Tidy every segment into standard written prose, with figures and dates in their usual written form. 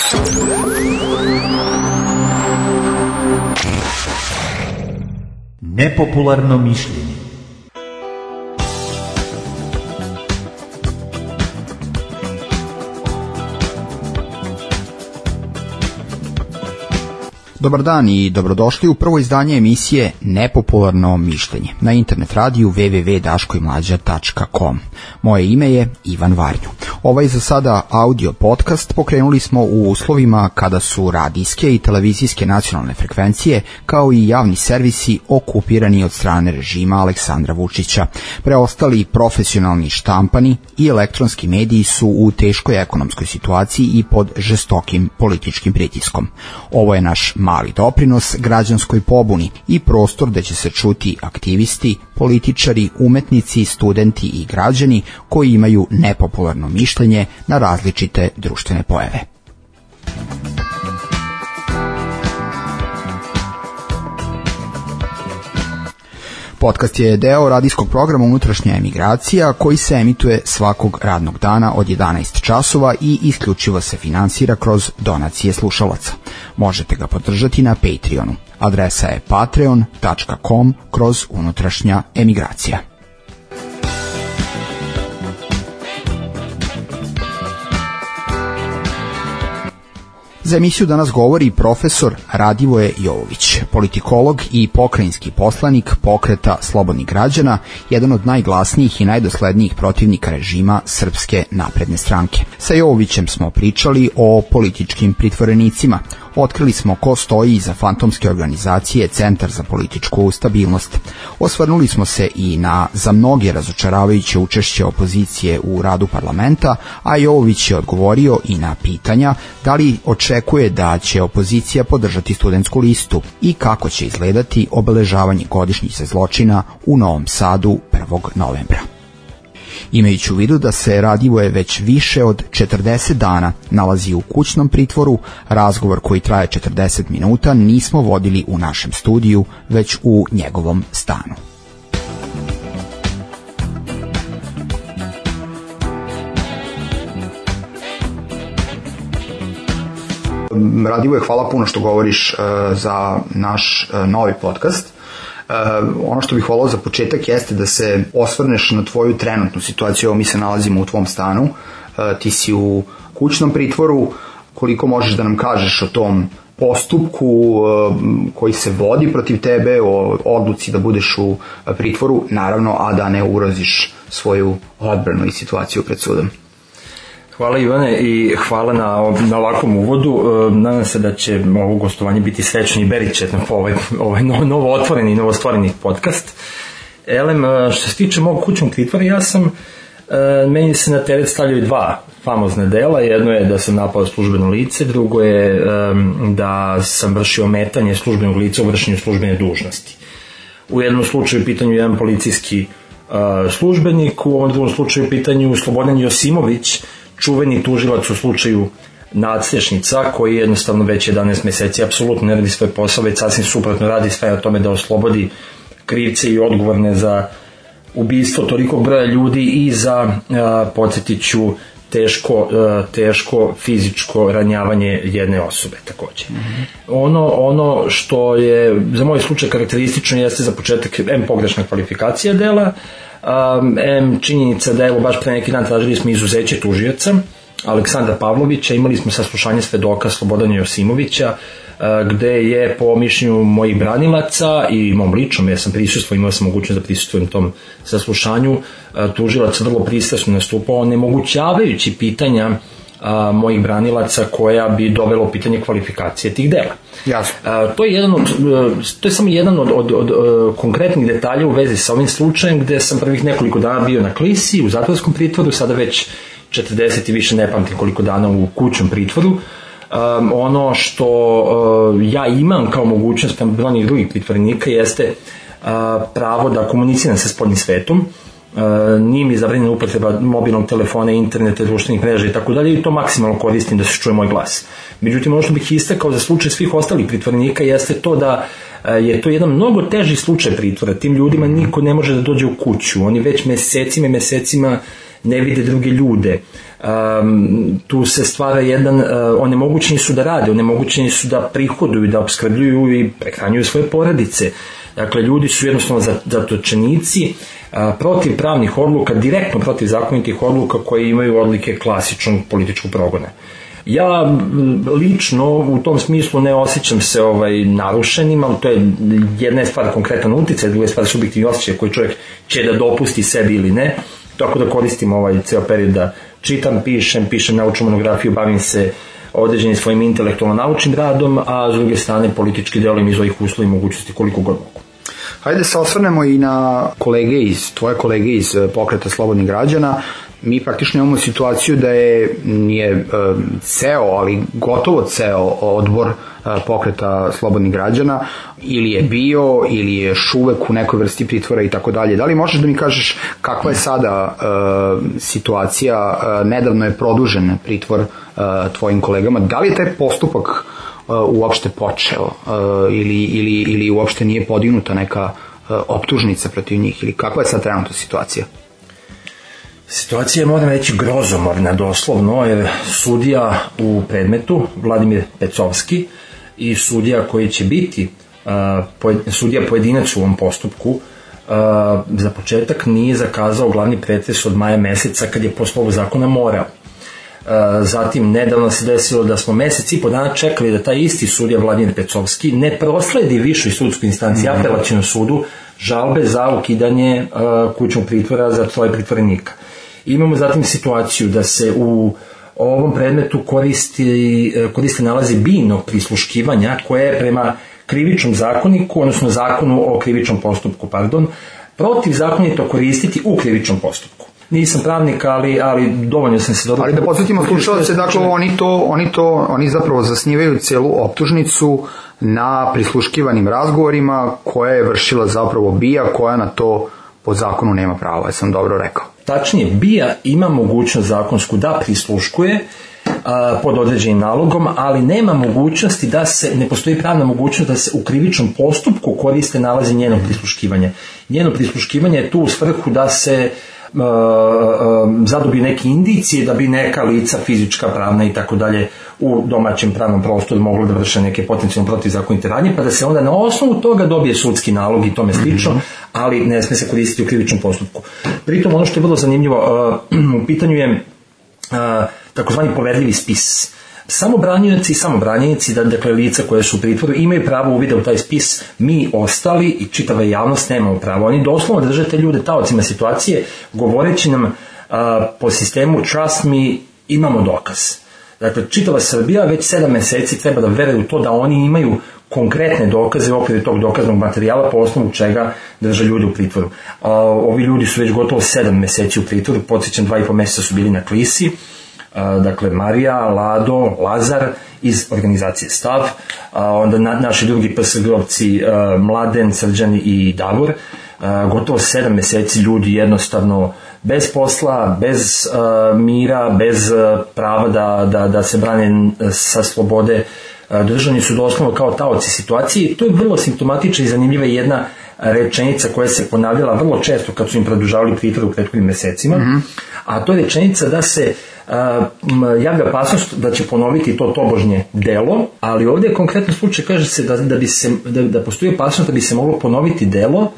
Nepopularno mišljenje. Dobar dan i dobrodošli u prvo izdanje emisije Nepopularno mišljenje na internet radiju www.daškoimlađa.com. Moje ime je Ivan Varnju. Ovaj za sada audio podcast pokrenuli smo u uslovima kada su radijske i televizijske nacionalne frekvencije kao i javni servisi okupirani od strane režima Aleksandra Vučića. Preostali profesionalni štampani i elektronski mediji su u teškoj ekonomskoj situaciji i pod žestokim političkim pritiskom. Ovo je naš mali doprinos građanskoj pobuni i prostor gde će se čuti aktivisti, političari, umetnici, studenti i građani koji imaju nepopularno mišljenje na različite društvene pojave. Podcast je deo radijskog programa Unutrašnja emigracija koji se emituje svakog radnog dana od 11 časova i isključivo se finansira kroz donacije slušalaca. Možete ga podržati na Patreonu. Adresa je patreon.com/unutrašnja emigracija. Za emisiju danas govori profesor Radivoje Jovović, politikolog i pokrajinski poslanik Pokreta slobodnih građana, jedan od najglasnijih i najdoslednijih protivnika režima Srpske napredne stranke. Sa Jovovićem smo pričali o političkim pritvorenicima, otkrili smo ko stoji iza fantomske organizacije Centar za političku stabilnost. Osvrnuli smo se i na za mnoge razočaravajuće učešće opozicije u radu parlamenta, a Jovović je odgovorio i na pitanja da li očekuje da će opozicija podržati studentsku listu i kako će izgledati obeležavanje godišnjice zločina u Novom Sadu 1. novembra. Imajući u vidu da se Radivoje već više od 40 dana nalazi u kućnom pritvoru, razgovor koji traje 40 minuta nismo vodili u našem studiju, već u njegovom stanu. Radivoje, hvala puno što govoriš za naš novi podcast. Ono što bih volao za početak jeste da se osvrneš na tvoju trenutnu situaciju. Mi se nalazimo u tvom stanu, ti si u kućnom pritvoru. Koliko možeš da nam kažeš o tom postupku koji se vodi protiv tebe, o odluci da budeš u pritvoru, naravno, a da ne ugroziš svoju odbranu i situaciju pred sudom? Hvala Ivane i hvala na ovakvom uvodu. Nadam se da će ovo gostovanje biti srećno i beričetno po ovaj novo otvoreni i novo stvoreni podcast. Elem, što se tiče mog kućnog pritvora, meni se na teret stavljaju dva famozne dela. Jedno je da sam napao službeno lice, drugo je da sam vršio ometanje službenog lica u vršenju službene dužnosti. U jednom slučaju pitanju jedan policijski službenik, u ovom drugom slučaju pitanju Slobodan Josimović, čuveni tužilac u slučaju nadstrešnica, koji jednostavno već 11 meseci apsolutno ne radi svoj posao, već sasvim suprotno radi sve o tome da oslobodi krivce i odgovorne za ubistvo tolikog broja ljudi i za, podsjetiću, teško fizičko ranjavanje jedne osobe takođe. Ono što je za moj slučaj karakteristično jeste za početak pogrešna kvalifikacija dela, činjenica da evo baš pre neki dan tražili smo izuzeće tužioca Aleksandra Pavlovića, imali smo saslušanje svedoka Slobodana Josimovića, gde je po mišljenju mojih branilaca i mom ličnom, jer sam prisustvovao, imao sam mogućnost da prisustvujem tom saslušanju, tužilac vrlo pristrasno nastupao, onemogućavajući pitanja mojih branilaca koja bi dovelo u pitanje kvalifikacije tih dela. Jasno. To je samo jedan od konkretnih detalja u vezi sa ovim slučajem, gde sam prvih nekoliko dana bio na klisi u zatvorskom pritvoru, sada već 40 i više ne pamtim koliko dana u kućnom pritvoru. Ono što ja imam kao mogućnost prema brojnih drugih pritvorenika jeste pravo da komuniciram sa spoljnim svetom. nije mi zabranjena upotreba mobilnog telefona, interneta, društvenih mreža i tako dalje, i to maksimalno koristim da se čuje moj glas. Međutim, ono što bih istakao za slučaj svih ostalih pritvorenika jeste to da je to jedan mnogo teži slučaj pritvora. Tim ljudima niko ne može da dođe u kuću, oni već mesecima ne vide druge ljude. Tu se stvara jedan, onemogućeni su da rade, onemogućeni su da prihoduju, da opskrbljuju i prehranjuju svoje porodice. Dakle, ljudi su jednostavno zatočenici protiv pravnih odluka, direktno protiv zakonitih odluka koje imaju odlike klasičnog političkog progona. Ja lično u tom smislu ne osjećam se narušenim, ali to je jedna stvar konkretan uticaj, druga stvar subjektivni osjećaj koji čovjek će da dopusti sebi ili ne, tako da koristim ceo period da čitam, pišem naučnu monografiju, bavim se određenim svojim intelektualno-naučnim radom, a s druge strane politički delujem iz ovih uslova i mogućnosti koliko god mogu. Hajde se osvrnemo i na tvoje kolege iz Pokreta slobodnih građana. Mi praktično imamo situaciju da nije ceo, ali gotovo ceo odbor Pokreta slobodnih građana ili je bio ili je još uvek u nekoj vrsti pritvora i tako dalje. Da li možeš da mi kažeš kakva je sada situacija? Nedavno je produžen pritvor tvojim kolegama. Da li je taj postupak uopšte počeo ili uopšte nije podignuta neka optužnica protiv njih, ili kakva je sad trenutna situacija? Situacija je, moram reći, grozomorna doslovno, jer sudija u predmetu, Vladimir Pecovski, i sudija koji će biti sudija pojedinac u ovom postupku, za početak nije zakazao glavni pretres od maja meseca kad je po slovu zakona morao. Zatim, nedavno se desilo da smo mesec i po dana čekali da taj isti sudija Vladimir Pecovski ne prosledi višoj sudskoj instanciji, apelacionom sudu, žalbe za ukidanje kućnog pritvora za troje pritvorenika. Imamo zatim situaciju da se u ovom predmetu koriste nalazi biljnog prisluškivanja koje je prema krivičnom zakoniku, odnosno zakonu o krivičnom postupku, protivzakonito koristiti u krivičnom postupku. Nisam pravnik, ali dovoljno sam se dobro... Ali da podsjetimo slušalce, dakle oni zapravo zasnivaju celu optužnicu na prisluškivanim razgovorima koje je vršila zapravo BIA, koja na to po zakonu nema prava, ja sam dobro rekao. Tačnije, BIA ima mogućnost zakonsku da prisluškuje pod određenim nalogom, ali nema mogućnosti ne postoji pravna mogućnost da se u krivičnom postupku koriste nalazi njenog prisluškivanja. Njeno prisluškivanje je tu u svrhu da se zadobiju neke indicije da bi neka lica, fizička, pravna i tako dalje, u domaćem pravnom prostoru moglo da vrše neke potencijalno protivzakonite radnje, pa da se onda na osnovu toga dobije sudski nalog i tome slično, ali ne sme se koristiti u krivičnom postupku. Pritom, ono što je vrlo zanimljivo, u pitanju je takozvani poverljivi spis. Samobranjenici i samobranjenici, dakle lica koje su u pritvoru, imaju pravo uvida u taj spis, mi ostali i čitava javnost nemamo pravo. Oni doslovno drže te ljude taocima situacije, govoreći nam po sistemu trust me, imamo dokaz. Dakle, čitava Srbija već 7 meseci treba da veruje u to da oni imaju konkretne dokaze u okviru tog dokaznog materijala po osnovu čega drže ljude u pritvoru. Ovi ljudi su već gotovo 7 meseci u pritvoru, podsjećam 2,5 meseca su bili na klisi. Dakle, Marija, Lado, Lazar iz organizacije Stav, onda naši drugi PSG-ovci Mladen, Srđan i Davor. Gotovo 7 meseci ljudi jednostavno bez posla, bez mira, bez prava da se brane sa slobode, držani su doslovno kao taoci situacije. To je vrlo simptomatična i zanimljiva jedna rečenica koja se ponavljala vrlo često kad su im produžavali pritvor u prethodnim mesecima, a to je rečenica da se javlja opasnost da će ponoviti to tobožnje delo, ali ovdje je konkretno slučaj, kaže se da postoji opasnost da bi se moglo ponoviti delo,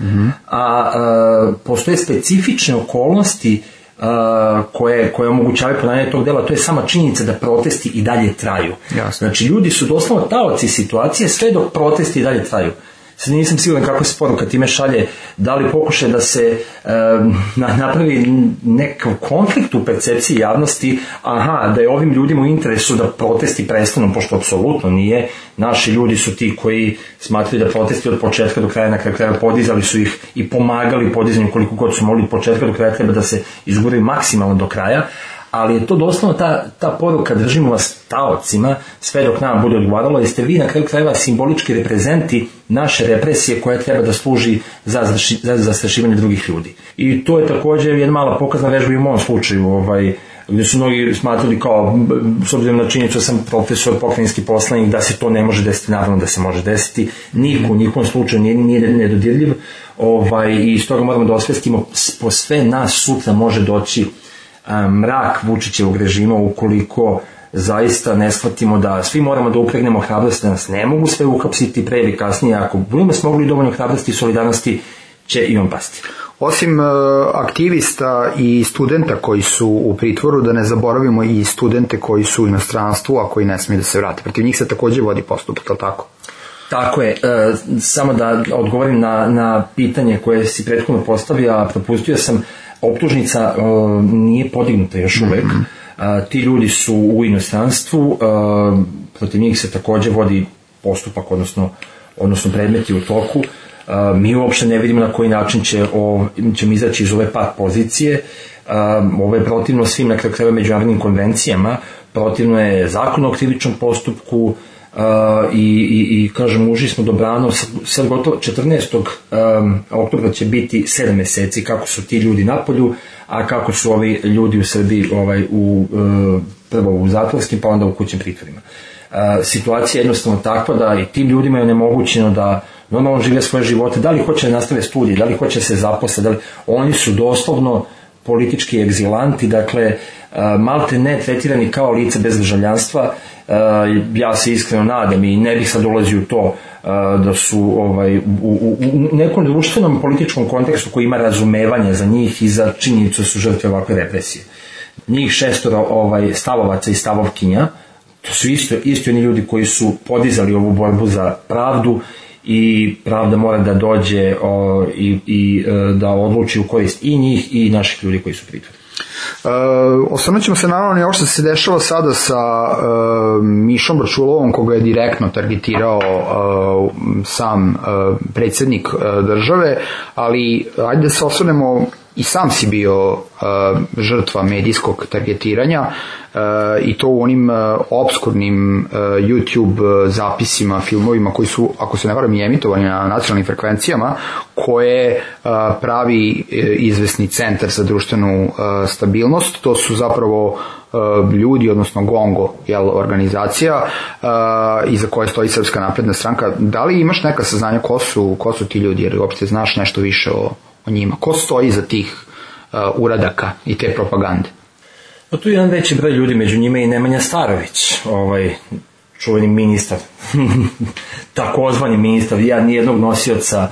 a postoje specifične okolnosti koje omogućavaju ponavljanje tog dela. To je sama činjenica da protesti i dalje traju. Jasne. Znači, ljudi su doslovno taoci situacije sve dok protesti i dalje traju. Sad nisam siguran kako se poruka time šalje, da li pokušaj da se napravi nekakav konflikt u percepciji javnosti, da je ovim ljudima u interesu da protesti prestanu, pošto apsolutno nije. Naši ljudi su ti koji smatraju da protesti od početka do kraja, na kraju kraja podizali su ih i pomagali podizanju koliko god su mogli od početka do kraja, treba da se izguraju maksimalno do kraja, ali je to doslovno ta poruka, držimo vas taocima sve dok nam bude odgovaralo, jer ste vi na kraju krajeva simbolički reprezenti naše represije koja treba da služi za zastrašivanje drugih ljudi. I to je također jedna mala pokazna vežba i u mom slučaju, gdje su mnogi smatrali kao, s obzirom na činjenicu da sam profesor, pokrajinski poslanik, da se to ne može desiti, naravno da se može desiti, niko u njihovom slučaju nije nedodirljiv, i stoga moramo da osvestimo, po sve nas sutra može doći mrak Vučićevog režima ukoliko zaista ne shvatimo da svi moramo da upregnemo hrabrosti, da nas ne mogu sve uhapsiti pre ili kasnije, ako budemo smogli dovoljno hrabrosti i solidarnosti, će i on pasti. Osim aktivista i studenta koji su u pritvoru, da ne zaboravimo i studente koji su u inostranstvu, a koji ne smiju da se vrate. Protiv njih se također vodi postupak, je li tako? Tako je. Samo da odgovorim na pitanje koje si prethodno postavio, a propustio sam, optužnica nije podignuta još uvek. Ti ljudi su u inostranstvu, protiv njih se također vodi postupak, odnosno predmeti u toku. Mi uopšte ne vidimo na koji način ćemo izaći iz ove pat pozicije. Ovo je protivno svim na kraju krajeva međunarodnim konvencijama, protivno je zakon o krivičnom postupku, i kažem, ušli smo dobrano, sad gotovo 14. oktobra će biti 7 meseci kako su ti ljudi napolju, a kako su ovi ljudi u Srbiji prvo u zatvorskim, pa onda u kućnim pritvorima. Situacija je jednostavno takva da i tim ljudima je onemogućeno da normalno žive svoje živote, da li hoće da nastave studije, da li hoće da se zaposle, oni su doslovno politički egzilanti, dakle malte ne tretirani kao lice bez državljanstva. Ja se iskreno nadam i ne bih sad ulazio u to da su u nekom društvenom političkom kontekstu koji ima razumevanja za njih i za činjenicu su žrtve ovakve represije. Njih 6 stavovaca i stavovkinja, to su isti oni ljudi koji su podizali ovu borbu za pravdu, i pravda mora da dođe i da odluči u korist i njih i naših ljudi koji su pritvoreni. Osvrnut ćemo se naravno i ovo što se dešava sada sa Mišom Brčulovom, koga je direktno targetirao sam predsjednik države, ali ajde da se osvrnemo, i sam si bio žrtva medijskog targetiranja, i to u onim opskurnim YouTube zapisima, filmovima koji su, ako se ne varam, i emitovani na nacionalnim frekvencijama, koje pravi izvesni centar za društvenu stabilnost. To su zapravo ljudi, odnosno Gongo, organizacija, iza koje stoji Srpska napredna stranka. Da li imaš neka saznanja ko su ti ljudi, jer uopšte znaš nešto više o njima? Ko stoji iza tih uradaka i te propagande? Tu je jedan veći broj ljudi, među njima i Nemanja Starović, čuveni ministar, takozvani ministar, nijednog nosioca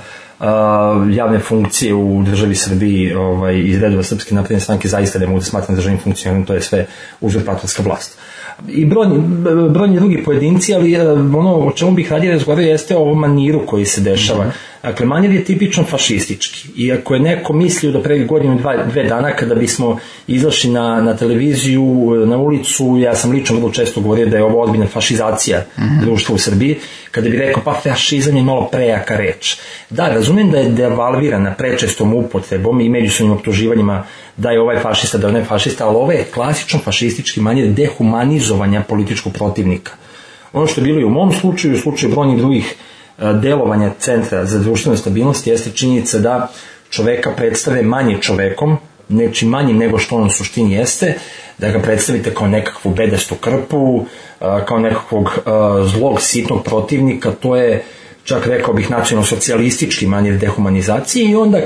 javne funkcije u državi Srbiji iz redova Srpske napredne stranke zaista ne mogu da smatram državnim funkcionarom, to je sve uzurpatorska vlast. I brojni drugi pojedinci, ali ono o čemu bih radije razgovarao jeste o ovom maniru koji se dešava. Dakle, manir je tipično fašistički. I ako je neko mislio do pre godinu, dve dana, kada bismo izašli na televiziju, na ulicu, ja sam lično vrlo često govorio da je ovo ozbiljna fašizacija društva u Srbiji, kada bi rekao, pa fašizam je malo prejaka reč. Da, razumijem da je devalvirana prečestom upotrebom i međusobnim optuživanjima da je ovaj fašista, da je onaj fašista, ali ovo je klasično fašistički manir dehumanizovanja političkog protivnika. Ono što je bilo i u mom slučaju, u slučaju brojnih drugih delovanja Centra za društvenu stabilnost, jeste činjenica da čoveka predstave manje čovekom, nečim manjim nego što on u suštini jeste, da ga predstavite kao nekakvu bedastu krpu, kao nekakvog zlog, sitnog protivnika. To je, čak rekao bih, nacionalno-socijalistički manir dehumanizacije, i onda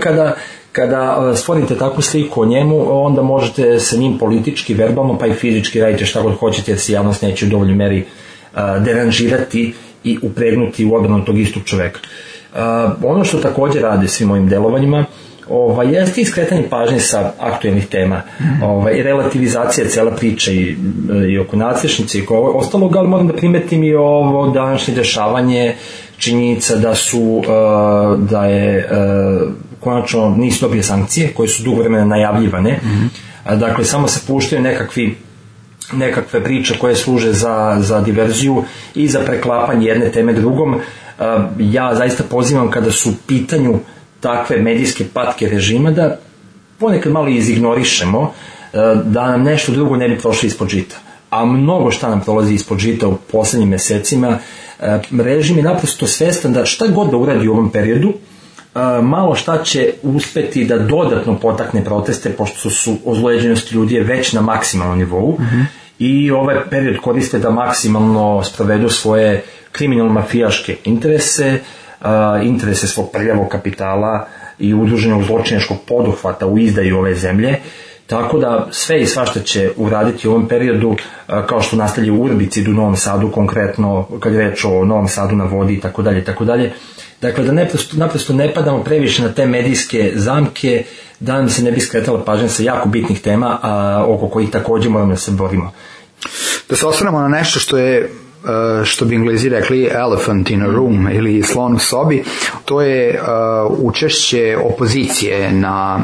kada stvorite takvu sliku o njemu, onda možete sa njim politički, verbalno, pa i fizički radite šta god hoćete, jer se javnost neće u dovoljnoj meri deranžirati i upregnuti u odbranu tog istog čoveka. Ono što također rade svim ovim delovanjima jeste iskretanje pažnje sa aktuelnih tema, i relativizacija cela priča i oko nadstrešnice i oko ostalog, ali moram da primetim i ovo današnje dešavanje, činjenica da je konačno nisu dobile sankcije koje su dugo vremena najavljivane. Dakle, samo se puštaju nekakve priče koje služe za diverziju i za preklapanje jedne teme drugom. Ja zaista pozivam, kada su u pitanju takve medijske patke režima, da ponekad malo izignorišemo da nam nešto drugo ne bi prošlo ispod žita. A mnogo šta nam prolazi ispod žita u poslednjim mesecima. Režim je naprosto svestan da šta god da uradi u ovom periodu, malo šta će uspeti da dodatno potakne proteste, pošto su ozlojeđenost ljudi je već na maksimalnom nivou, i ovaj period koriste da maksimalno sprovedu svoje kriminalno-mafijaške interese, interese svog prljavog kapitala i udruženog zločinačkog poduhvata u izdaju ove zemlje. Tako da sve i svašta će uraditi u ovom periodu, kao što nastavljaju u Urbicid u Novom Sadu, konkretno kad je reč o Novom Sadu na vodi itd. Dakle, da naprosto ne padamo previše na te medijske zamke, da nam se ne bi skretala pažnja sa jako bitnih tema, oko kojih takođe moramo da se borimo. Da se osvrnemo na nešto što je, što bi Englezi rekli elephant in a room ili slon u sobi, to je učešće opozicije na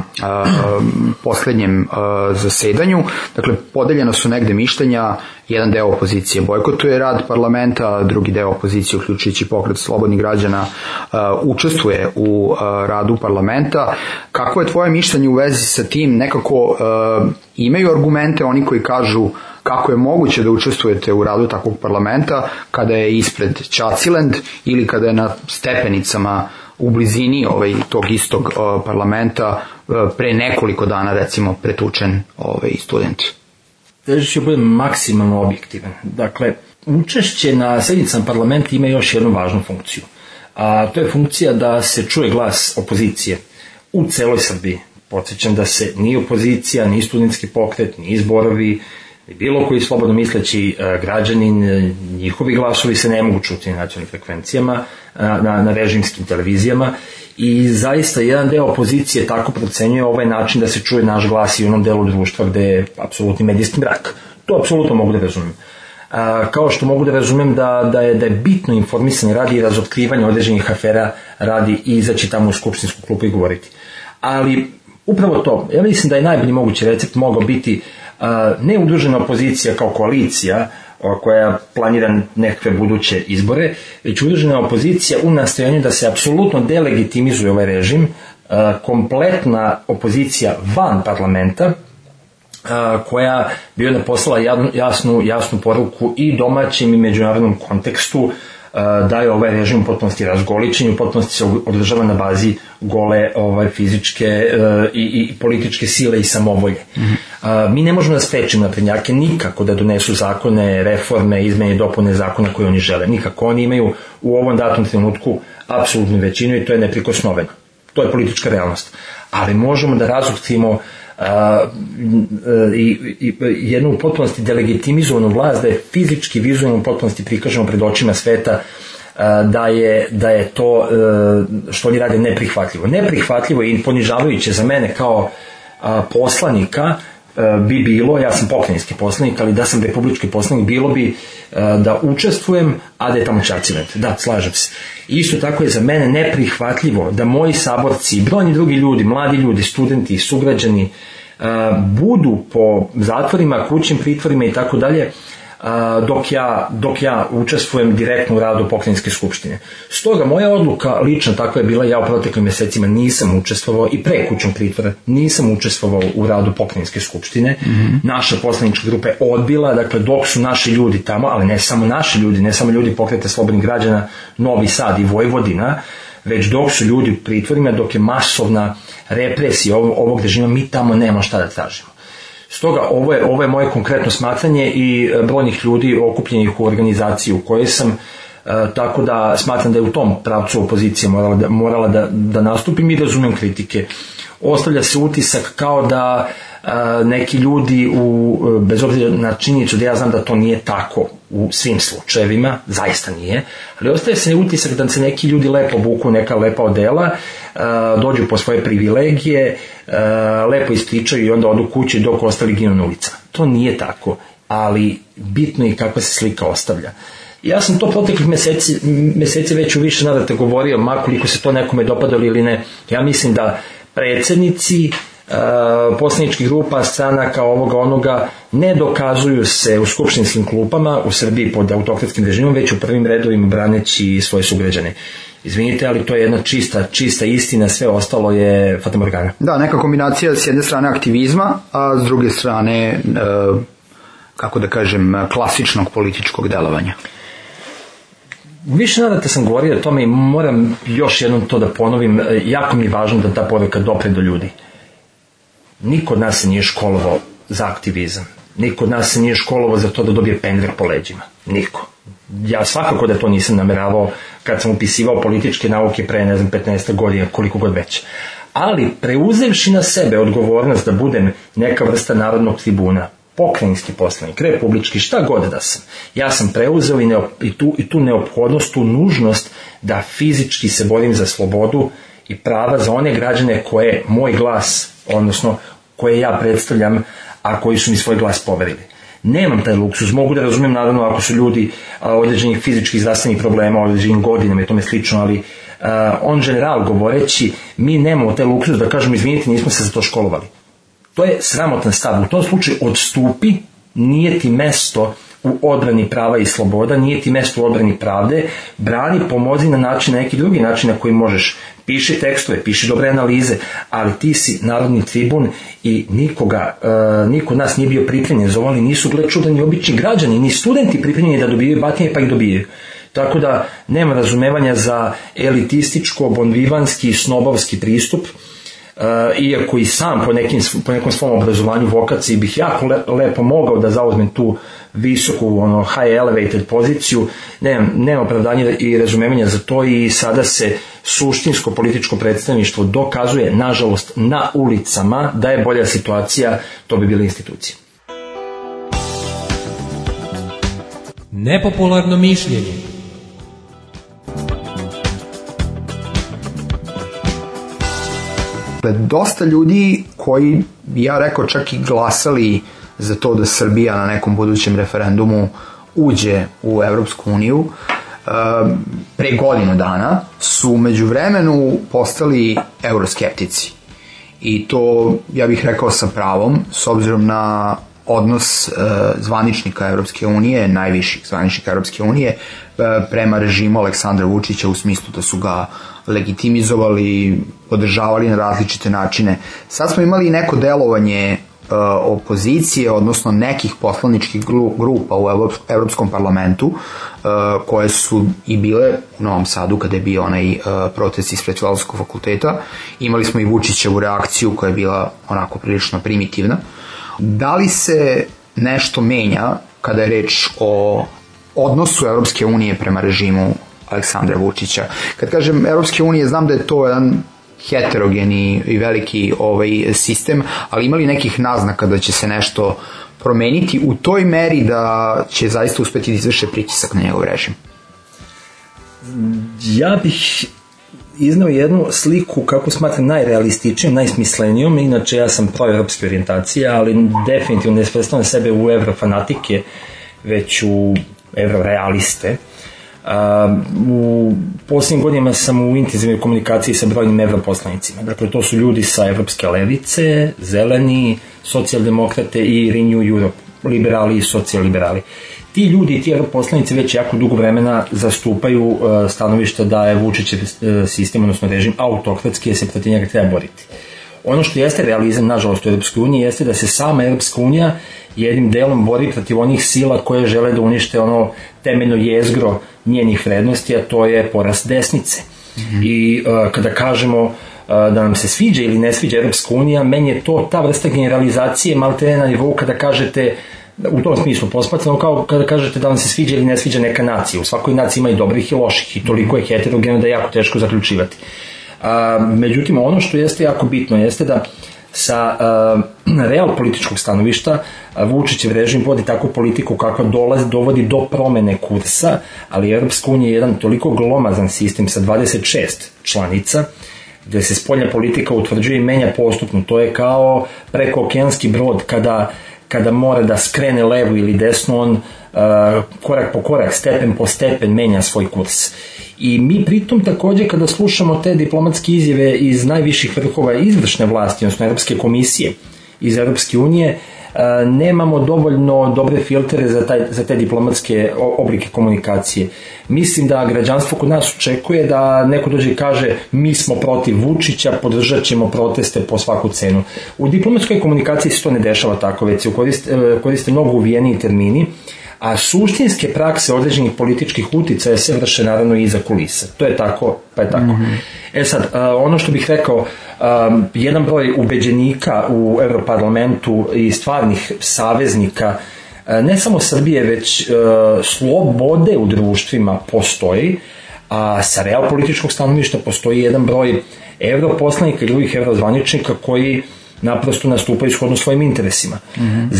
poslednjem zasedanju. Dakle, podeljeno su negde mišljenja, jedan deo opozicije bojkotuje rad parlamenta, drugi deo opozicije, uključujući Pokret slobodnih građana, učestvuje u radu parlamenta. Kako je tvoje mišljenje u vezi sa tim? Nekako imaju argumente oni koji kažu kako je moguće da učestvujete u radu takvog parlamenta kada je ispred Čacilend ili kada je na stepenicama u blizini tog istog parlamenta pre nekoliko dana recimo pretučen student? Težit ću budem maksimalno objektivan. Dakle, učešće na sednicama parlamenta ima još jednu važnu funkciju, a to je funkcija da se čuje glas opozicije u celoj Srbiji. Podsjećam da se ni opozicija, ni studentski pokret, ni zborovi, bilo koji slobodno misleći građanin, njihovi glasovi se ne mogu čuti na nacionalnim frekvencijama, na režimskim televizijama, i zaista jedan deo opozicije tako procenjuje ovaj način da se čuje naš glas i u onom delu društva gde je apsolutni medijski mrak. To apsolutno mogu da razumem. Kao što mogu da razumem da je bitno informisanje radi i razotkrivanje određenih afera radi i izaći tamo u skupštinsku klupu i govoriti. Ali upravo to, ja mislim da je najbolji mogući recept mogao biti ne udružena opozicija kao koalicija koja planira nekakve buduće izbore, već udružena opozicija u nastojanju da se apsolutno delegitimizuje ovaj režim, kompletna opozicija van parlamenta, koja bi onda poslala jasnu poruku i domaćem i međunarodnom kontekstu da je ovaj režim u potpunosti razgoličen i u potpunosti se održava na bazi gole fizičke i političke sile i samovolje. Mi ne možemo da sprečimo naprednjake nikako da donesu zakone, reforme, izmene i dopune zakona koje oni žele. Nikako. Oni imaju u ovom datom trenutku apsolutnu većinu i to je neprikosnoveno. To je politička realnost. Ali možemo da razotkrimo i jednu u potpunosti delegitimizovanu vlast, da je fizički, vizualno u potpunosti prikažemo pred očima sveta, da je to što oni rade neprihvatljivo. Neprihvatljivo i ponižavajuće za mene kao poslanika bi bilo, ja sam pokrajinski poslanik, ali da sam republički poslanik, bilo bi da učestvujem, a da je tamo Čacilend. Da, slažem se. Isto tako je za mene neprihvatljivo da moji saborci i brojni drugi ljudi, mladi ljudi, studenti, sugrađani budu po zatvorima, kućnim pritvorima i tako dalje, dok ja učestvujem direktno u radu pokrajinske skupštine. Stoga moja odluka lično tako je bila, ja u proteklim mesecima nisam učestvovao i pre kućnog pritvora nisam učestvovao u radu pokrajinske skupštine. Naša poslanička grupa je odbila, dakle dok su naši ljudi tamo, ali ne samo naši ljudi, ne samo ljudi Pokreta slobodnih građana Novi Sad i Vojvodina, već dok su ljudi u pritvorima, dok je masovna represija ovog režima, mi tamo nema šta da tražimo. Stoga ovo je moje konkretno smatranje i brojnih ljudi okupljenih u organizaciji u kojoj sam, tako da smatram da je u tom pravcu opozicija morala da nastupim i razumem kritike. Ostavlja se utisak kao da neki ljudi, bez obzira na činjenicu da ja znam da to nije tako u svim slučajevima, zaista nije, ali ostaje se utisak da se neki ljudi lepo obuku, neka lepa odela, dođu po svoje privilegije, lepo ispričaju i onda odu kući dok ostali ginu na ulicama. To nije tako, ali bitno je kakva se slika ostavlja. Ja sam to proteklih meseci već u više navrata govorio, makoliko se to nekome dopadalo ili ne. Ja mislim da predsednici poslaničkih grupa, stranaka, ovoga, onoga, ne dokazuju se u skupštinskim klupama u Srbiji pod autokratskim režimom, već u prvim redovima braneći svoje sugrađane. Izvinite, ali to je jedna čista istina, sve ostalo je fatamorgana. Da, neka kombinacija s jedne strane aktivizma, a s druge strane, kako da kažem, klasičnog političkog delovanja. Više navrata sam govorio o tome i moram još jednom to da ponovim, jako mi je važno da ta poruka dopre do ljudi. Niko od nas se nije školovao za aktivizam. Niko od nas se nije školovao za to da dobije pendrek po leđima. Niko. Ja svakako da to nisam nameravao kad sam upisivao političke nauke pre, 15 godina, koliko god već. Ali preuzevši na sebe odgovornost da budem neka vrsta narodnog tribuna, pokrajinski poslanik, republički, šta god da sam, ja sam preuzeo i tu neophodnost, tu nužnost da fizički se borim za slobodu i prava za one građane koje moj glas, odnosno koje ja predstavljam, a koji su mi svoj glas poverili. Nemam taj luksuz, mogu da razumem naravno ako su ljudi određenih fizičkih zdravstvenih problema, određenim godinama i tome slično, ali on general govoreći, mi nemamo taj luksuz da kažemo izvinite, nismo se za to školovali. To je sramotan stav. U tom slučaju odstupi, nije ti mesto u odbrani prava i sloboda, nije ti mesto u odbrani pravde, brani, pomozi na neki drugi način na koji možeš. Piši tekstove, piši dobre analize, ali ti si narodni tribun i niko od nas nije bio pripremljen za ovo, ali nisu, gle čuda, ni obični građani, ni studenti pripremljeni da dobijaju batine, pa ih dobijaju. Tako da nema razumevanja za elitističko, bonvivanski, snobovski pristup, iako i sam po nekom svom obrazovanju vokaciji bih jako lepo mogao da zauzmem tu visoku, high elevated poziciju, nema opravdanja i razumevanja za to i sada se suštinsko političko predstavništvo dokazuje, nažalost, na ulicama. Da je bolja situacija, to bi bile institucije. Nepopularno mišljenje. Dosta ljudi koji, ja rekao, čak i glasali za to da Srbija na nekom budućem referendumu uđe u Evropsku uniju, pre godinu dana su međuvremenu postali euroskeptici. I to, ja bih rekao, sa pravom, s obzirom na odnos zvaničnika Evropske unije, najviših zvaničnika Evropske unije, prema režimu Aleksandra Vučića, u smislu da su ga legitimizovali, podržavali na različite načine. Sad smo imali neko delovanje opozicije, odnosno nekih poslaničkih grupa u Evropskom parlamentu, koje su i bile u Novom Sadu kada je bio onaj protest ispred Filozofskog fakulteta. Imali smo i Vučićevu reakciju koja je bila onako prilično primitivna. Da li se nešto menja kada je reč o odnosu Evropske unije prema režimu Aleksandra Vučića? Kad kažem Evropske unije, znam da je to jedan heterogeni i veliki sistem, ali ima li nekih naznaka da će se nešto promeniti u toj meri da će zaista uspeti da izvrše pritisak na njegov režim? Ja bih izneo jednu sliku kako smatram najrealističnijom, najsmislenijom. Inače, ja sam proevropske orijentacije, ali definitivno ne svrstavam sebe u evrofanatike, već u evrorealiste. U posljednjim godinama sam u intenzivnoj komunikaciji sa brojnim evroposlanicima. Dakle, to su ljudi sa evropske levice, zeleni, socijaldemokrate i Renew Europe, liberali i socijaliberali. Ti ljudi i ti evroposlanici već jako dugo vremena zastupaju stanovište da je Vučićev sistem, odnosno režim, autokratski, jer se protiv njega treba boriti. Ono što jeste realizam, nažalost, u Evropskoj uniji jeste da se sama Evropska unija jednim delom bori protiv onih sila koje žele da unište ono temeljno jezgro njenih vrednosti, a to je porast desnice. I kada kažemo da nam se sviđa ili ne sviđa Evropska unija, meni je to ta vrsta generalizacije malte na nivou kada kažete, u tom smislu posmatrano, kao kada kažete da vam se sviđa ili ne sviđa neka nacija. U svakoj naciji ima i dobrih i loših i toliko je heterogeno da je jako teško zaključivati. Međutim, ono što jeste jako bitno jeste da sa real političkog stanovišta Vučićev režim vodi takvu politiku kakva dovodi do promene kursa, ali Evropska unija je jedan toliko glomazan sistem sa 26 članica, gde se spoljna politika utvrđuje i menja postupno. To je kao prekookeanski brod kada mora da skrene levo ili desno, on korak po korak, stepen po stepen menja svoj kurs. I mi pritom takođe kada slušamo te diplomatske izjave iz najviših vrhova izvršne vlasti, odnosno Evropske komisije iz Evropske unije, nemamo dovoljno dobre filtere za te diplomatske oblike komunikacije. Mislim da građanstvo kod nas očekuje da neko dođe i kaže mi smo protiv Vučića, podržat ćemo proteste po svaku cenu. U diplomatskoj komunikaciji se to ne dešava tako, već se koriste mnogo uvijeniji termini, a suštinske prakse određenih političkih uticaja se vrše naravno i iza kulisa. To je tako, pa je tako. Mm-hmm. Sad, ono što bih rekao, jedan broj ubeđenika u Evroparlamentu i stvarnih saveznika, ne samo Srbije, već slobode u društvima postoji, a sa realpolitičkog stanovišta postoji jedan broj evroposlanika i drugih evrozvaničnika koji naprosto nastupaju shodno svojim interesima. Mm-hmm.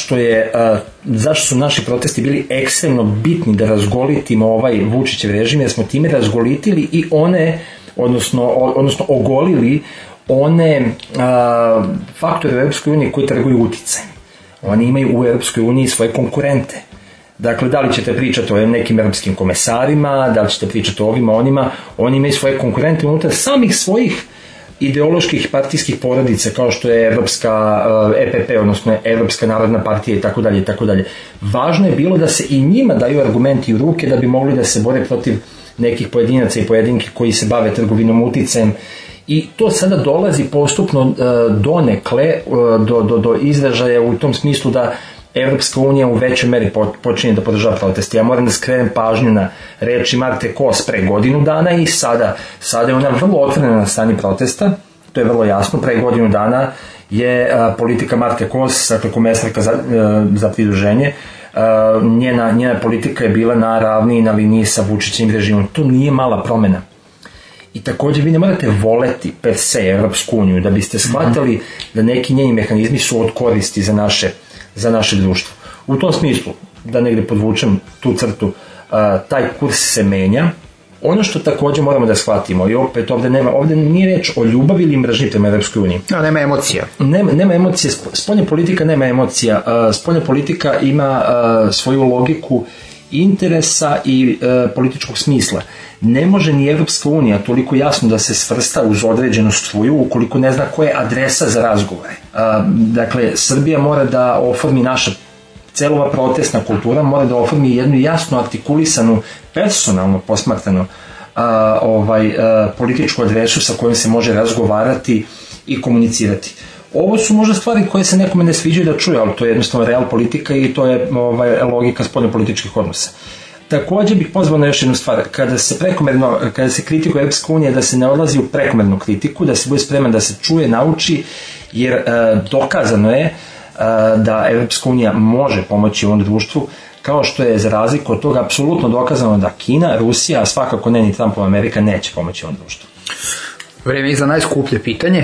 Zašto su naši protesti bili ekstremno bitni da razgolitimo ovaj Vučićev režim, jer smo time razgolitili i one, odnosno ogolili one faktore u Europskoj uniji koji trguju uticajem. Oni imaju u Europskoj uniji svoje konkurente. Dakle, da li ćete pričati o nekim europskim komesarima, da li ćete pričati o ovima, onima, oni imaju svoje konkurente unutar samih svojih ideoloških partijskih porodica, kao što je Evropska EPP, odnosno Evropska narodna partija i tako dalje i tako dalje. Važno je bilo da se i njima daju argumenti u ruke da bi mogli da se bore protiv nekih pojedinaca i pojedinki koji se bave trgovinom uticajem. I to sada dolazi postupno donekle do izražaja u tom smislu da Evropska unija u većoj meri počinje da podržava proteste. Ja moram da skrenem pažnju na reči Marte Kos pre godinu dana i sada je ona vrlo otvorena na strani protesta, to je vrlo jasno. Pre godinu dana je politika Marte Kos, dakle komesarka za pridruženje, njena politika je bila na ravni i na liniji sa Vučićevim režimom. To nije mala promena. I takođe vi ne morate voleti per se Evropsku uniju da biste shvatali da neki njeni mehanizmi su od koristi za naše društvo. U tom smislu, da negde podvučem tu crtu, taj kurs se menja. Ono što takođe moramo da shvatimo, i opet ovde nije reč o ljubavi ili mržnji prema Evropskoj uniji. No, nema emocija. Nema emocije, spoljna politika nema emocija. Spoljna politika ima svoju logiku interesa i političkog smisla. Ne može ni Evropska unija toliko jasno da se svrsta uz određenu struju ukoliko ne zna koja je adresa za razgovore. Dakle, Srbija mora da oformi naša celova protestna kultura, mora da oformi jednu jasno artikulisanu, personalno posmatranu političku adresu sa kojom se može razgovarati i komunicirati. Ovo su možda stvari koje se nekome ne sviđaju da čuje, ali to je jednostavno real politika i to je logika spoljnopolitičkih odnosa. Takođe bih pozvao na još jednu stvar, kada se kritikuje Evropska unija, da se ne odlazi u prekomernu kritiku, da se bude spreman da se čuje, nauči, jer dokazano je da Evropska unija može pomoći ovom društvu, kao što je za razliku od toga apsolutno dokazano da Kina, Rusija, a svakako ne ni Trumpova Amerika neće pomoći ovom društvu. Vreme je za najskuplje pitanje.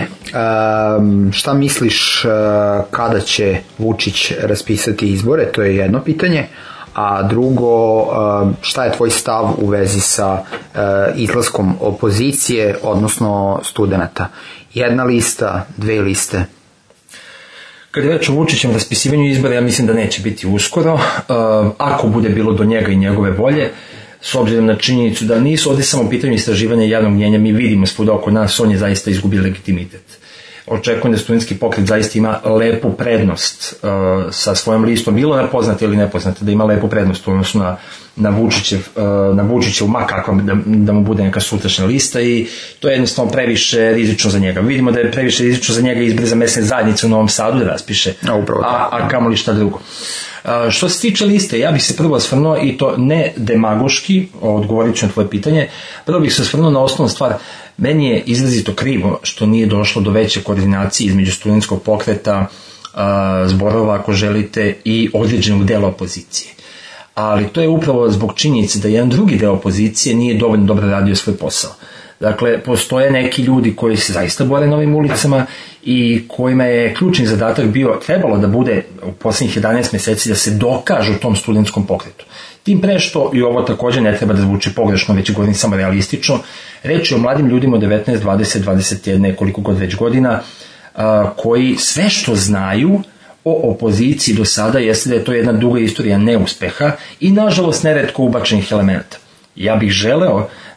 Šta misliš kada će Vučić raspisati izbore? To je jedno pitanje. A drugo, šta je tvoj stav u vezi sa izlaskom opozicije, odnosno studenta? Jedna lista, dve liste? Kad je reč o Vučićem raspisivanju izbora, ja mislim da neće biti uskoro. Ako bude bilo do njega i njegove volje, s obzirom na činjenicu da nisu ovde samo pitanje istraživanja javnog mnjenja, mi vidimo svuda oko nas, on je zaista izgubio legitimitet. Očekujem da studentski pokret zaista ima lepu prednost sa svojom listom, bilo nepoznate ili nepoznate, da ima lepu prednost u odnosu na Vučićev, ma kakva da mu bude neka sutrašnja lista, i to je jednostavno previše rizično za njega. Vidimo da je previše rizično za njega izbor za mesne zajednice u Novom Sadu da raspiše, a kamoli šta drugo. Što se tiče liste, ja bih se prvo osvrnuo, i to ne demagoški, odgovorit ću na tvoje pitanje, prvo bih se osvrnuo na osnovnu stvar. Meni je izrazito krivo što nije došlo do veće koordinacije između studentskog pokreta, zborova, ako želite, i određenog dela opozicije. Ali to je upravo zbog činjenice da jedan drugi deo opozicije nije dovoljno dobro radio svoj posao. Dakle, postoje neki ljudi koji se zaista bore na ovim ulicama i kojima je ključni zadatak trebalo da bude u poslednjih 11 meseci da se dokažu tom studentskom pokretu. Tim pre što, i ovo takođe ne treba da zvuči pogrešno, već govorim samo realistično, reč je o mladim ljudima od 19, 20, 21, koliko god već godina, koji sve što znaju o opoziciji do sada jeste da je to jedna duga istorija neuspeha i nažalost neretko ubačenih elementa. Ja bih želeo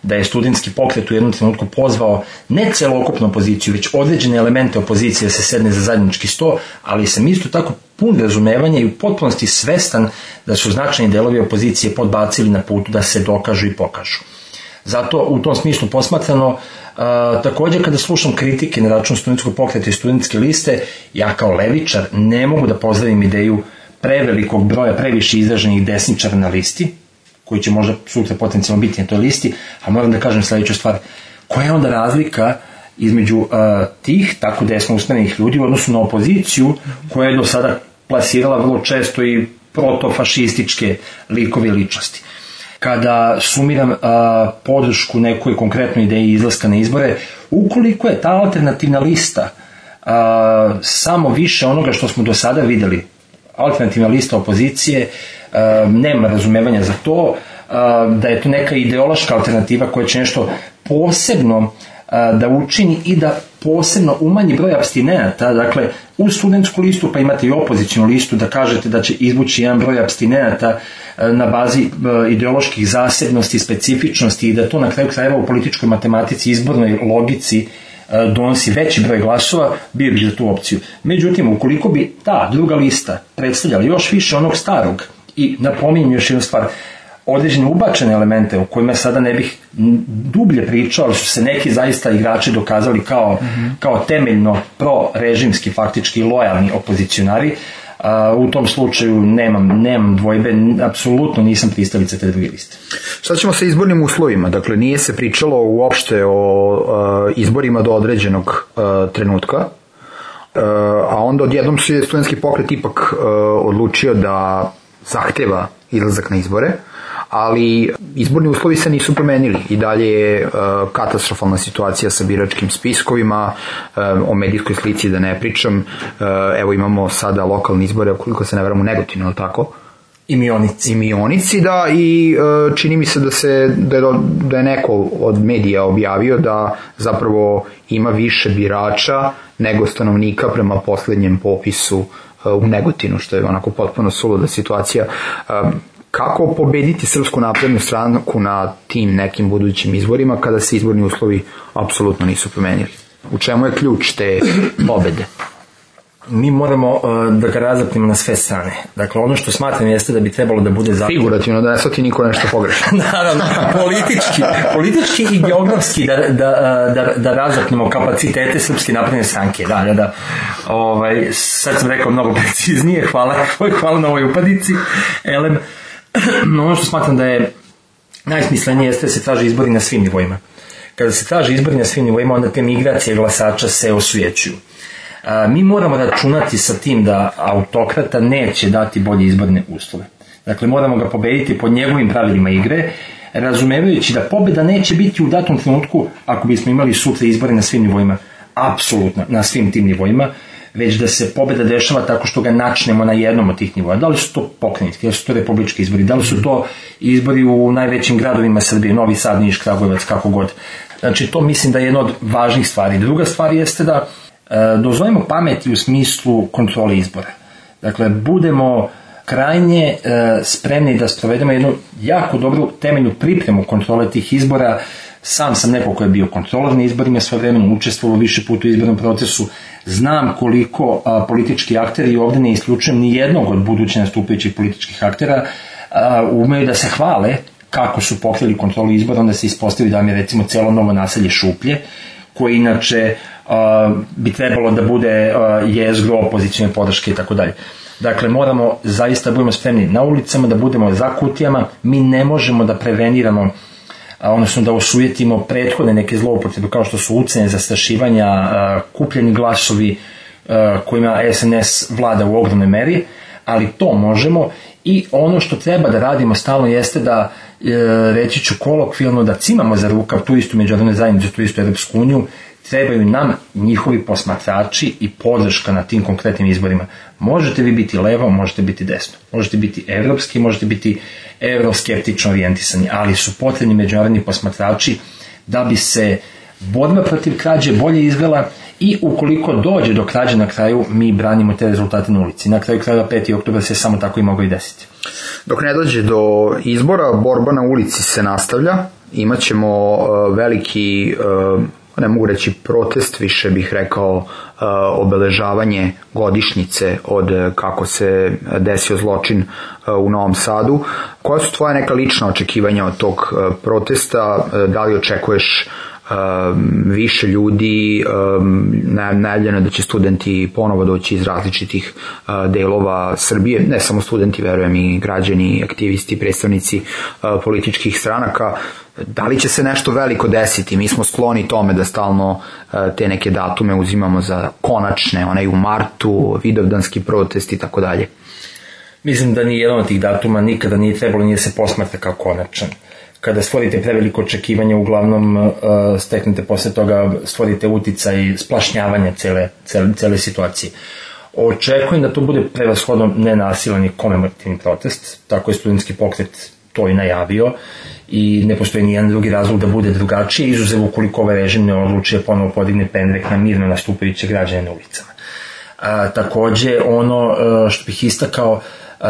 da je studentski pokret u jednom trenutku pozvao ne celokupnu opoziciju, već određene elemente opozicije da se sedne za zajednički sto, ali sam isto tako pun razumevanja i u potpunosti svestan da su značajni delovi opozicije podbacili na putu da se dokažu i pokažu. Zato u tom smislu posmatrano, također kada slušam kritike na račun studentskog pokreta i studentske liste, ja kao levičar ne mogu da pozdravim ideju prevelikog broja previše izraženih desničara na listi, koji će možda sutra potencijalno biti na toj listi, a moram da kažem sledeću stvar, koja je onda razlika između tih tako desno usmerenih ljudi u odnosu na opoziciju koja je do sada plasirala vrlo često i protofašističke likove i ličnosti. Kada sumiram podršku nekoj konkretnoj ideji izlaska na izbore, ukoliko je ta alternativna lista samo više onoga što smo do sada videli, alternativna lista opozicije, nema razumevanja za to, da je to neka ideološka alternativa koja će nešto posebno da učini i da posebno umanji broj apstinenata, dakle uz studentsku listu pa imate i opozicionu listu, da kažete da će izvući jedan broj apstinenata na bazi ideoloških zasebnosti, specifičnosti i da to na kraju krajeva u političkoj matematici, izbornoj logici donosi veći broj glasova, bio bi za tu opciju. Međutim, ukoliko bi ta druga lista predstavljala još više onog starog i napominjem još jednu stvar, određene ubačene elemente o kojima sada ne bih dublje pričao, ali su se neki zaista igrači dokazali kao temeljno prorežimski, faktički lojalni opozicionari, u tom slučaju nemam dvojbe, apsolutno nisam pristalica te druge liste. Šta ćemo sa izbornim uslovima? Dakle, nije se pričalo uopšte o izborima do određenog trenutka, a onda odjednom se studentski pokret ipak odlučio da zahteva izlazak na izbore, ali izborni uslovi se nisu promenili i dalje je katastrofalna situacija sa biračkim spiskovima, o medijskoj slici da ne pričam, evo imamo sada lokalne izbore, ukoliko se ne varam u Negotinu, ali tako? I Mionici, da, i čini mi se da je neko od medija objavio da zapravo ima više birača nego stanovnika prema poslednjem popisu u Negotinu, što je onako potpuno suluda situacija. Kako pobediti Srpsku naprednu stranku na tim nekim budućim izborima kada se izborni uslovi apsolutno nisu promenili? U čemu je ključ te pobede? Mi moramo da ga razapnemo na sve strane. Dakle, ono što smatram jeste da bi trebalo da bude zapnemo. Figurativno, da ne shvati niko nešto pogrešno. Naravno, politički i geografski da razapnemo kapacitete Srpske napredne stranke. Da. Sad sam rekao mnogo preciznije, hvala na ovoj upadici. Ono što smatram da je najsmislenije jeste da se traži izbori na svim nivoima. Kada se traži izbori na svim nivoima, onda te migracije glasača se osujećuju. Mi moramo računati sa tim da autokrata neće dati bolje izborne uslove. Dakle, moramo ga pobediti po njegovim pravilima igre, razumevajući da pobeda neće biti u datom trenutku ako bismo imali sutra izbore na svim nivoima, apsolutno na svim tim nivoima, već da se pobeda dešava tako što ga načnemo na jednom od tih nivoa. Da li su to pokrajinski, da li su to republički izbori, da li su to izbori u najvećim gradovima Srbije, Novi Sad, Niš, Kragujevac, kako god. Znači, to mislim da je jedna od važnih stvari. Druga stvar jeste da dozvolimo pameti u smislu kontrole izbora. Dakle, budemo krajnje spremni da sprovedemo jednu jako dobru temeljnu pripremu kontrole tih izbora. Sam sam neko ko je bio kontrolor na izborima, svojevremeno učestvovao više puta u izbornom procesu, znam koliko politički akteri, i ovde ne isključujem ni jednog od buduće nastupajućih političkih aktera, umeju da se hvale kako su pokrili kontrolu izbora, onda se ispostavi da vam je recimo celo Novo naselje Šuplje, koje inače bi trebalo da bude jezgro opozicijne podrške i tako dalje. Dakle, moramo zaista budemo spremni na ulicama, da budemo za kutijama, mi ne možemo da preveniramo, odnosno da osujetimo prethodne neke zloupotrebe kao što su ucene, zastrašivanja, kupljeni glasovi kojima SNS vlada u ogromnoj meri, ali to možemo. I ono što treba da radimo stalno jeste da, reći ću kolokvijalno, da cimamo za rukav tu istu međunarodnu zajednicu, tu istu Evropsku uniju, trebaju nam njihovi posmatrači i podrška na tim konkretnim izborima. Možete vi biti levo, možete biti desno, možete biti evropski, možete biti evroskeptično orijentisani, ali su potrebni međunarodni posmatrači da bi se borba protiv krađe bolje izvela i ukoliko dođe do krađe na kraju, mi branimo te rezultate na ulici. Na kraju kraja 5. oktobra se samo tako i moglo i desiti. Dok ne dođe do izbora, borba na ulici se nastavlja. imaćemo veliki, ne mogu reći protest, više bih rekao obeležavanje godišnjice od kako se desio zločin u Novom Sadu. Koja su tvoja neka lična očekivanja od tog protesta? Da li očekuješ više ljudi? Najavljeno da će studenti ponovo doći iz različitih delova Srbije, ne samo studenti, verujem i građani, aktivisti, predstavnici političkih stranaka. Da li će se nešto veliko desiti? Mi smo skloni tome da stalno te neke datume uzimamo za konačne, onaj u martu, vidovdanski protest i tako dalje. Mislim da ni jedan od tih datuma nikada nije trebalo nije se posmatra kao konačan. Kada stvorite preveliko očekivanje, uglavnom steknete posle toga, stvorite uticaj splašnjavanja cele situacije. Očekujem da to bude prevashodno nenasilan i komemorativni protest, tako je studentski pokret to i najavio i ne postoji nijedan drugi razlog da bude drugačije, izuzev ukoliko ovaj režim ne odluči ponovo podigne pendrek na mirno nastupajuće građane na ulicama. Takođe, ono što bih istakao,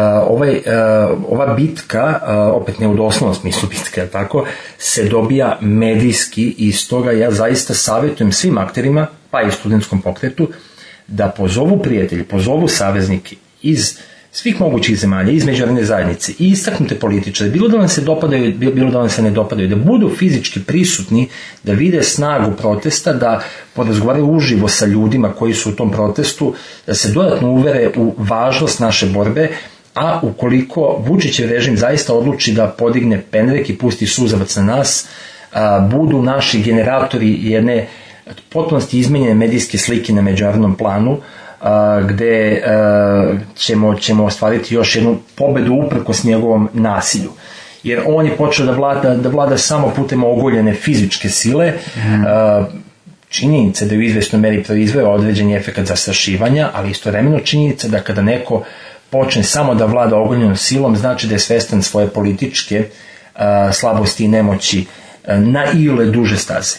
ova bitka, opet ne u doslovnom smislu bitka, tako, se dobija medijski i stoga ja zaista savjetujem svim akterima, pa i studentskom pokretu, da pozovu prijatelji, pozovu saveznike iz svih mogućih zemalja, iz međunarodne zajednice i istaknute političare, bilo da vam se dopadaju, bilo da vam se ne dopadaju, da budu fizički prisutni, da vide snagu protesta, da porazgovaraju uživo sa ljudima koji su u tom protestu, da se dodatno uvere u važnost naše borbe, a ukoliko Vučićev režim zaista odluči da podigne pendrek i pusti suzavac na nas, budu naši generatori jedne potpunosti izmenjene medijske slike na međunarodnom planu, gde ćemo ostvariti još jednu pobedu uprkos njegovom nasilju. Jer on je počeo da vlada samo putem ogoljene fizičke sile, činjenica da je u izvesnoj meri proizveo određeni efekat zastrašivanja, ali istovremeno činjenica da kada neko počne samo da vlada ogoljenom silom, znači da je svestan svoje političke slabosti i nemoći na iole duže staze.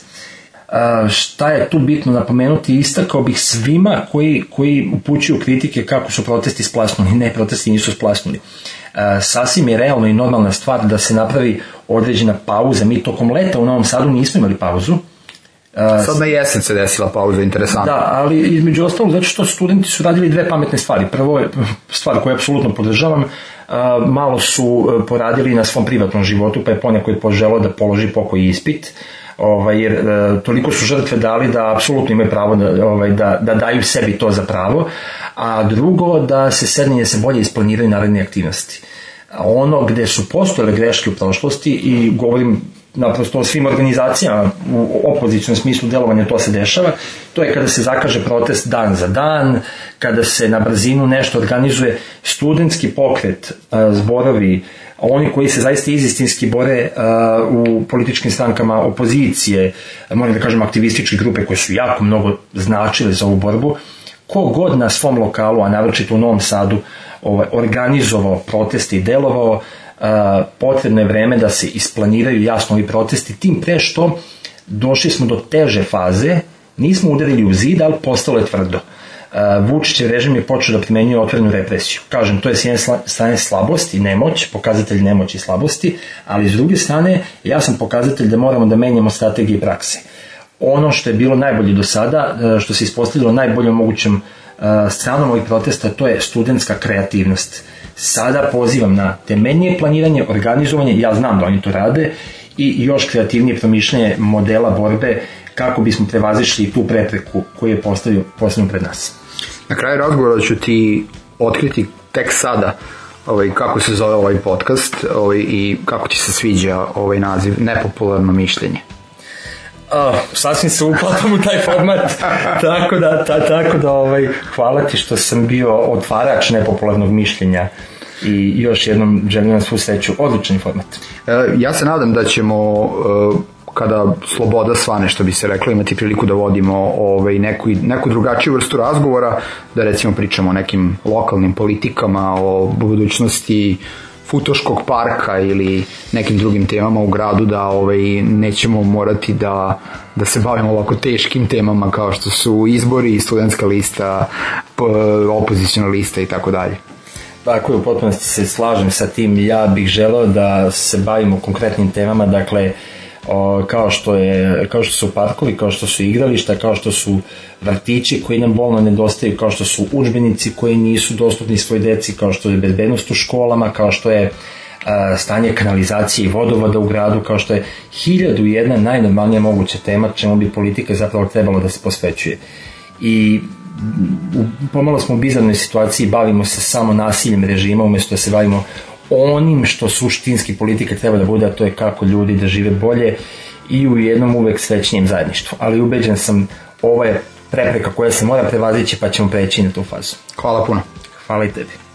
Šta je tu bitno napomenuti? Istakao bih svima koji upućuju kritike kako su protesti splasnuli. Ne, protesti nisu splasnuli. Sasvim je realno i normalna stvar da se napravi određena pauza. Mi tokom leta u Novom Sadu nismo imali pauzu. Sad na jesen se desila pauza, interesantno. Da, ali između ostalog, zato što studenti su radili dve pametne stvari. Prvo je stvar koju apsolutno podržavam, malo su poradili na svom privatnom životu, pa je poneko poželeo da položi pokoji ispit, jer toliko su žrtve dali da apsolutno imaju pravo da daju sebi to za pravo, a drugo da se bolje isplaniraju naredne aktivnosti. Ono gde su postojale greške u prošlosti, i govorim naprosto o svim organizacijama u opozicijnom smislu delovanja, to se dešava, to je kada se zakaže protest dan za dan, kada se na brzinu nešto organizuje. Studentski pokret, zborovi, oni koji se zaista izistinski bore u političkim strankama opozicije, moram da kažem aktivističke grupe koje su jako mnogo značile za ovu borbu, ko god na svom lokalu, a naročito u Novom Sadu, organizovao proteste i delovao, potrebno je vreme da se isplaniraju jasno ovi protesti, tim pre što došli smo do teže faze, nismo udarili u zid, ali postalo je tvrdo. Vučićev režim je počeo da primenjuje otvorenu represiju. Kažem, to je s jedne strane slabost i nemoć, pokazatelj nemoći i slabosti, ali s druge strane jasan pokazatelj da moramo da menjamo strategije i prakse. Ono što je bilo najbolje do sada, što se ispostavilo najboljom mogućem stranom ovih protesta, to je studentska kreativnost. Sada pozivam na temeljnije planiranje, organizovanje, ja znam da oni to rade, i još kreativnije promišljanje modela borbe kako bismo prevazišli tu prepreku koju je postavio pred nas. Na kraju razgovora ću ti otkriti tek sada kako se zove ovaj podcast i kako ti se sviđa ovaj naziv, nepopularno mišljenje. Sasvim se uplatam u taj format, tako da hvala ti što sam bio otvarač nepopularnog mišljenja i još jednom želim vam svu sreću, odličan format. Ja se nadam da ćemo kada sloboda svane, što bi se reklo, imati priliku da vodimo neku drugačiju vrstu razgovora, da recimo pričamo o nekim lokalnim politikama, o budućnosti Futoškog parka ili nekim drugim temama u gradu, da nećemo morati da se bavimo ovako teškim temama kao što su izbori, studentska lista, opoziciona lista i tako dalje. Tako je, u potpunosti se slažem sa tim. Ja bih želeo da se bavimo konkretnim temama, dakle kao što su parkovi, kao što su igrališta, kao što su vrtići koji nam bolno nedostaju, kao što su udžbenici koji nisu dostupni svoj deci, kao što je bezbednost u školama, kao što je stanje kanalizacije i vodovoda u gradu, kao što je 1001 najnormalnija moguća tema čemu bi politika zapravo trebalo da se posvećuje. I pomalo smo u bizarnoj situaciji, bavimo se samo nasiljem režima umesto da se bavimo onim što suštinski politika treba da bude, a to je kako ljudi da žive bolje i u jednom uvek srećnijem zajedništvu. Ali ubeđen sam, ovo je prepreka koja se mora prevazići, pa ćemo preći na tu fazu. Hvala puno. Hvala i tebi.